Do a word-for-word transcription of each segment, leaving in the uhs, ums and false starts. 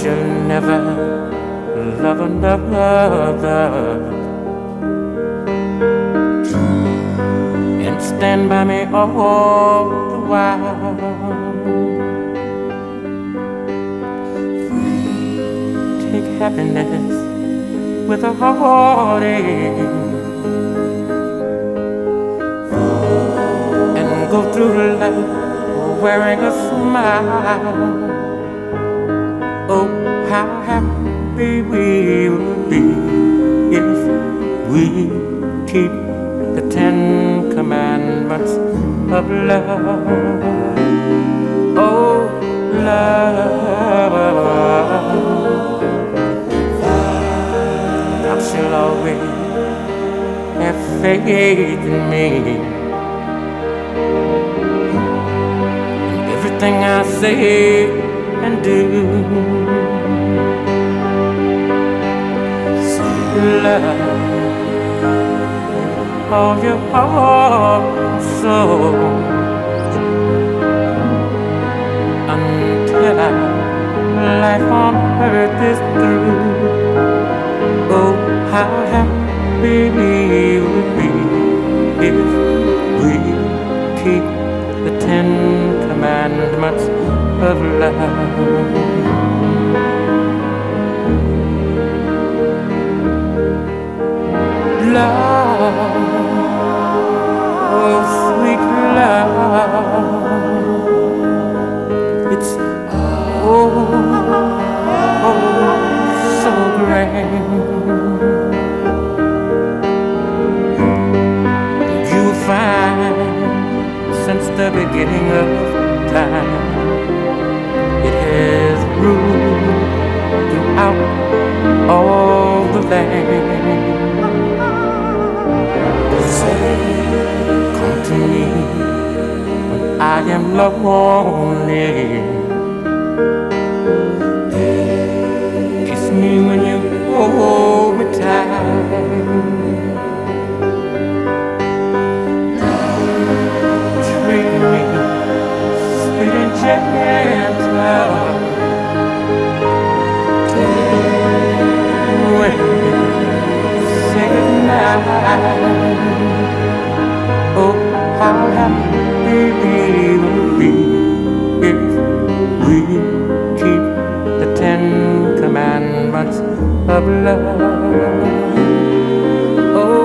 shall never love another, and stand by me all the while. Take happiness with a heartache and go through life wearing a smile. Oh, how happy we would be if we keep the Ten Commandments of love. Oh, love, thou shalt always have faith in me. Everything I say and do, love all your heart and soul until our life on earth is through. Oh, how happy we would be if we keep the Ten Commandments of love. Love, oh sweet love, it's oh, oh so grand. You'll find since the beginning of time, it has ruled throughout all the land. Say, come to me when I am lonely. Kiss me when you hold me tight. Treat me sweet and gentle. When you say goodnight. Oh, how happy we will be if we keep the Ten Commandments of love. Oh,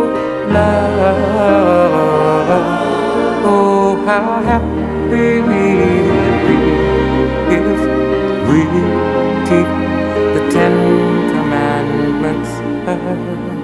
love, oh, how happy we will be if we keep the Ten Commandments of love.